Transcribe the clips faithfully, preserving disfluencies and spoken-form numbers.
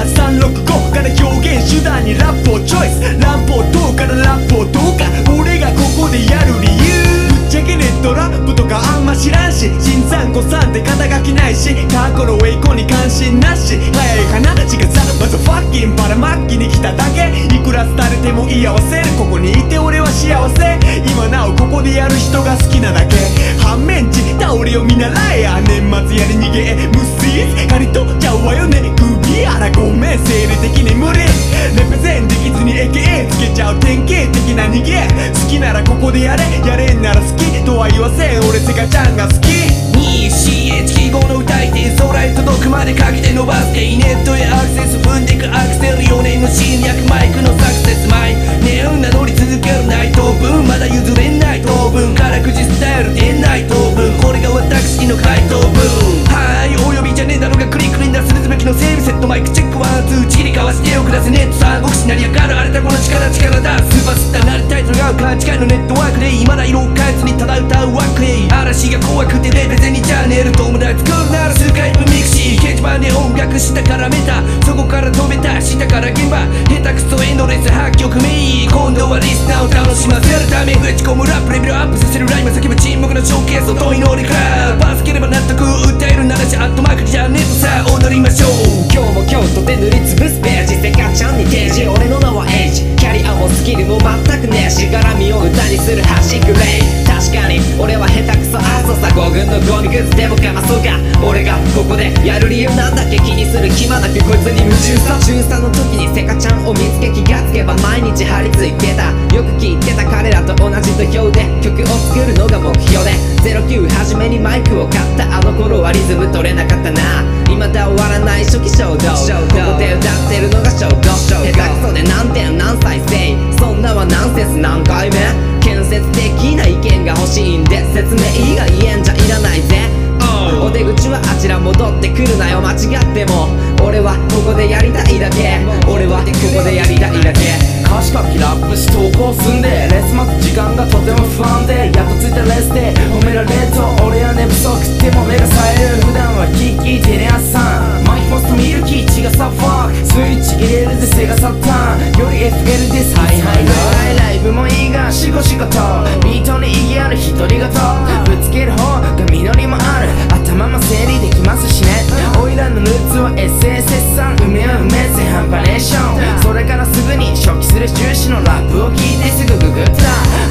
ーさんろくごから表現手段にラップをチョイス。乱暴等からラップをどうか俺がここでやる理由。ぶっちゃけネットラップとかあんま知らんし、新参古参って肩書きないし、過去の栄光に関心なし。早い話がさまずファッキンバラマッキに来ただけ。いくら廃れても居合わせる、ここにいて俺は幸せ。今なおここでやる人が好きなだけ。反面地倒れを見習えや、年末やり逃げ無視借り取っちゃうわよね。首あらごめん生理的に無理。レプゼンできずに エーケーエー つけちゃう典型的な逃げ。好きならここでやれ、やれんなら好きとは言わせん、俺セカちゃんが好き。 にシーエイチ 記号の歌い手、空へ届くまで鍵で伸ばして、ネットへアクセス踏んでくアクセル、よねんの侵略マイクのサクセス前年名乗り続けるナイト分、まだ譲れない当分からくじスタイル出ない当分、これが私の回答文。はいお呼びじゃねえだろがクリックに出するべきの整備セット、マイクチェックワンツーちぎり交わしておくだせ。ネット三国志成り上がる荒れたこの力力だ、スーパースターなりたいと願う勘違いのネットワークで、今だ色を変えずにただ歌うわけ。嵐が怖くてレベゼにチャンネル友達作るならスカイプミクシー、掲示板で音楽下から見た、そこから飛べた下から現場、下手くそエンドレスはちきょくめ、今度はリスナーを楽しませるため打ち込むラップレベルアップさせるライム、叫ぶ沈黙のショーケースを問いのリクラブ、バスければ納得訴えるならしアットマークじゃねえとさ踊りましょう。 今日も京都で塗りつぶすページ、セカちゃんに提示、俺の名はエイジ、キャリアもスキルも全くねえしがらみを歌にする端くれ。確かに俺は下手くそあそさ、ご軍のゴミグッズでもかまそうか。俺がここでやる理由なんだっけ、気にする暇なくこいつに矛盾さ。中さんの時にセカちゃんを見つけ気がつけば毎日張り付いてた、よく聞いてた彼らと同じ土俵で曲を作るのが目標で、ゼロきゅう初めにマイクを買ったあの頃はリズム取れなかったな。未だ終わらない初期衝動、ここで歌ってるのが衝動。下手くそで何点何再生、そんなはナンセンス何回目。建設的な意見が欲しいんで説明以外言えんじゃいらないぜ。お出口はあちら戻ってくるなよ、間違っても俺はここでやりたいだけ、俺はここでやりたいだけ。 歌詞書きラップし投稿すんで、レース待つ時間がとても不安で、やっとついたレースで褒められると俺は寝不足でも目が冴える。普段はキーキーテレ朝さんマイクポストミルキー血がサファーク、スイッチ入れるぜセガサターンより エフエル です。はいはいはいライブもいいがシコシコとビートに意義ある独り言、ぶつける方が実りもある、頭も整理できますしね。オイラのルーツは エスエスエス さん、梅は梅せハンパレーション、それからすぐに初期する重視のラップを聞いてすぐググった。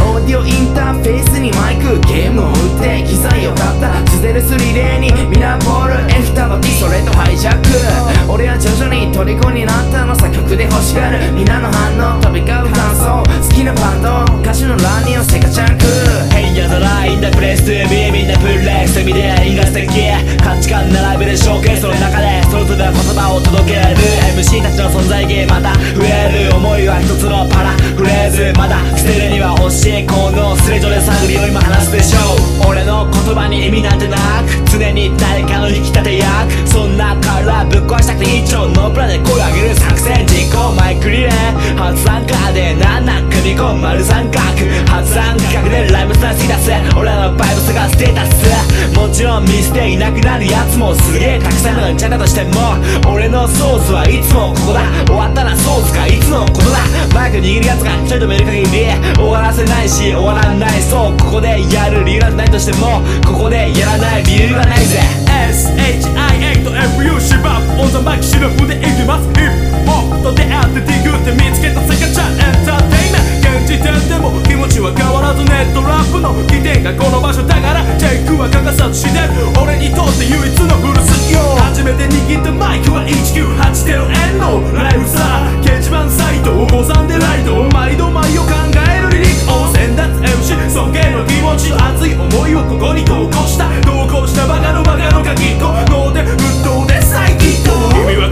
オーディオインターフェースにマイク、ゲームを打って機材を買った、ステルスリレーにミラーボール、エフタバティそれとハイジャック。俺は徐々に虜になったのさ、曲で欲しがる皆の反応、飛び交う感想、好きなバンド歌手のランニーをセカチャンク。 Hey ya the line the place to be みんなプレイスみで因果素敵、価値観並べるショーケースの中でそれぞれ言葉を届ける エムシー たちの存在意義また増える、思いは一つのパラフレーズ、まだ捨てるには欲しいこのそれぞれ探りを今話すでしょう。俺の言葉に意味なんてなく常に誰かの引き立て役、そんなからぶっ壊したくて一丁のプラで声を上げる作戦実行、マイクリレー初参加でなんなん組み込む丸三角、初参加でライブスタンス出す俺らのバイブスがステータス、もちろん見捨ていなくなるやつもすげえたくさんのんちゃったとしても、俺のソースはいつもここだ、終わったらソースかいつのことだ、マイク握るやつがちょいと見る限り終わらせないし終わらない、そうここでやる理由なんてないとしてもここでやらない理由がないぜ。 エスエイチアイエー と エフユー シバップオンザマイクシルフでいきます。ヒップホップと出会ってディグって見つけたセカちゃんエンターテインメント、現時点でも気持ちは変わらずネットラップの起点がこの場所だからチェックは欠かさずしてる、俺にとって唯一のフルスよ。初めて握ったマイクはいちきゅうはちゼロエンのライブさ、掲示板サイトをごさんでライト、毎度毎を考えるリリックを先達 エムシー 尊敬の気持ち、熱い思いをここに投稿した、投稿したバカのバカの鍵っ子脳で沸騰でサイキット、君は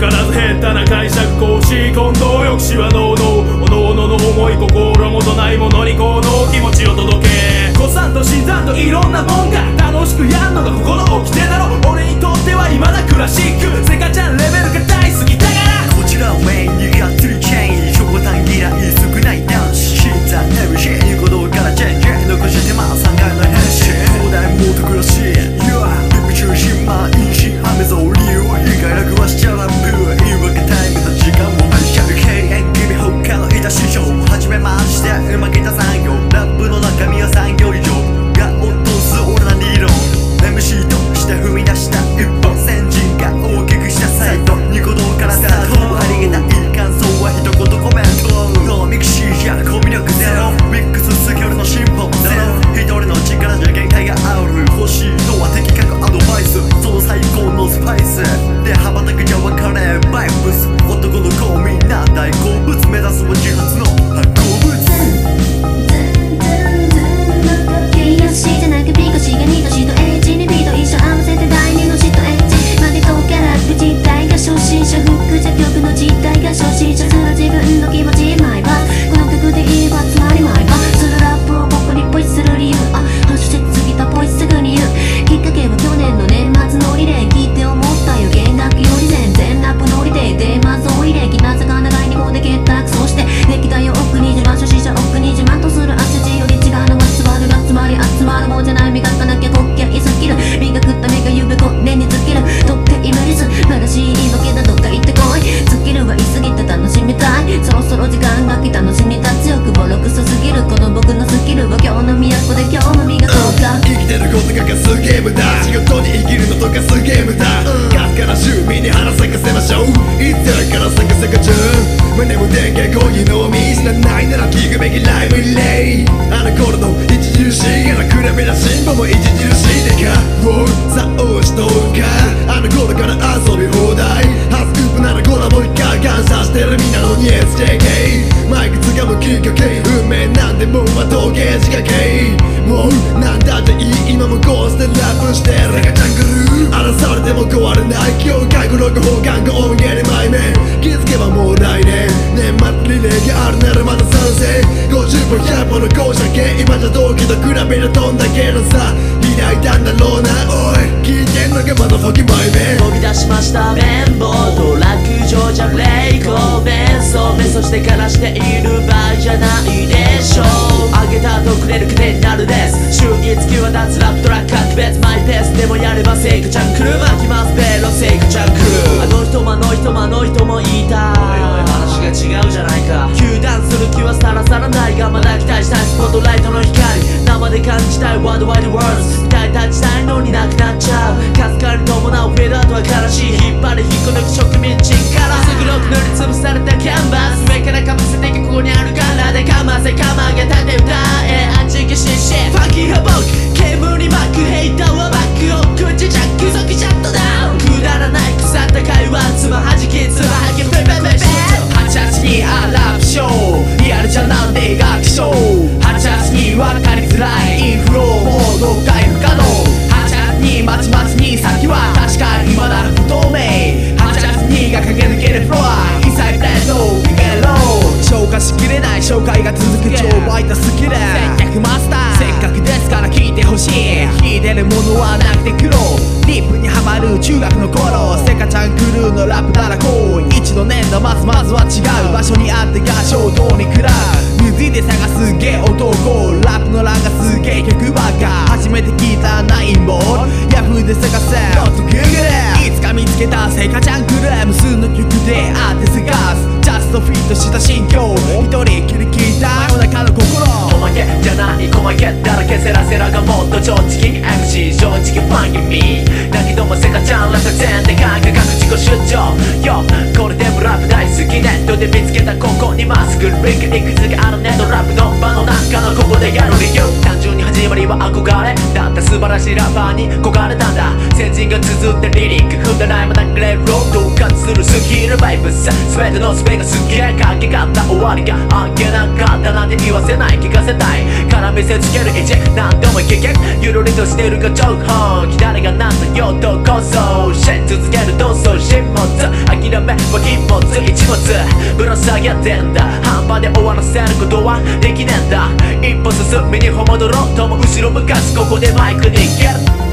初心者フックじゃ曲の実態が初心者する自分の気持ちマイバーこの曲で言えばつまりマイバーするラップをここにポイする理由あハッシュ過ぎたポイすぐに言うきっかけは去年の年末のリレー聞いて思ったよ弦楽器より全然ラップのリレーテーマ総入れ気なさが長い日本で結託そして歴代を奥に自慢初心者奥に自慢とする汗字より違うのはつまるがつまり集まるもんじゃない磨かなきゃ滑稽スキル磨くためが夢これに尽きるとってイメージ素晴らしい言い訳だどっか行ってこいスキルは言い過ぎて楽しみたいそろそろ時間が来た楽しみた強くボロクソすぎるこの僕のスキルは今日の都で今日も磨こうか生きてることがすげえ無駄仕事に生きるのとかすげえ無駄ガスから趣味に花咲かせましょういつから咲かせか中胸も電源こういうのを見知らないなら聞くべきライブリレーあの頃の著しいから比べな進歩も著しいでかをさおしとうかあの頃から遊び放題ハスクープならコラボ一回感謝してるみんなのに エスジェーケー マイク掴むきっかけ運命なんてもうは時計仕掛けもうなんだっていい今もこうしてラップしてるレカジャングル荒らされても壊れない境界語録法眼が音源に前面気づけばもう来年年末リレーがあるならまだ賛成ごじゅっぽんひゃっぽんの校舎系今じゃ同期と比べるとんだけのさ開いたんだろうなおい聞いてんのがまだフォキマイメン飛び出しました綿棒と落城じゃレイコ弁奏メソしてからしている場合じゃないでしょうあげた後くれる糧になるです祝儀付きは脱ラップトラック格別マイペースでもやればセイクちゃん来る巻きますベロセイクちゃん来るあの人もあの人もあの人もいたおいおい話が違うじゃないか糾弾する気はさらさらないがまだ期待したいスポットライトの光生で感じたいワールドワイドワールズ歌い立ちたいのになくなっちゃうかすかに伴うフェードアウトは悲しい引っ張り引っこ抜く植民地からすぐろく塗りつぶされたキャンバス上からかぶせてここにあるからでかませかまげたて歌えあっちきししファンキーハボーク煙巻くヘイターはバックを口ジャック即シャットダウンくだらない腐った会話つまはじきつまはぎペペペペはちはちにあラップショーリアルじゃなんで楽勝はちはちに分かりづらいインフローモード回復可能はちはちにまちまちに先は確かに今なら不透明はちはちにが駆け抜けるフロアインサイブレッドピケロー消化しきれない紹介が続く超バイトスキル接客マスターせっかくですから聞いてほしい聞いてるものはなくて苦労リップにハマる中学の頃セカちゃんクルーのラップならこう一度年度まずまずは違う場所にあって合唱等に食らうムズで探すゲー男ラップの欄がすげえ曲ばっか初めて聞いたナインボールヤフーで探せもっとグーグルいつか見つけたセカちゃんクルー無数の曲であって探すジャストフィットした心境一人きり聞いた真夜中の心おまけじゃない細けだらけセラセラがもっと正直 エムシー 正直ファン気味だけどもセカちゃんら作戦で感覚自己主張よこれでもラップ大好きネットで見つけたここにまっすぐリンクいくつかあるネットラップの場の中のここでやる理由単純に始まりは憧れだった素晴らしいラッパーに焦がれたんだ先人が綴ったリリック踏んだライム流れるロードを感するスキルバイブス全てのスペがすげえかけがった終わりがあげなかったなんて言わせない聞かせたいから見せつける位置何度も聞けゆるりとしてるが情報左がなんとよとこそシェ続ける闘争始末諦めは禁物一物ぶら下げてんだ半端で終わらせることはできねえんだ一歩進みに戻ろうとも後ろ向かすここでマイクに行ける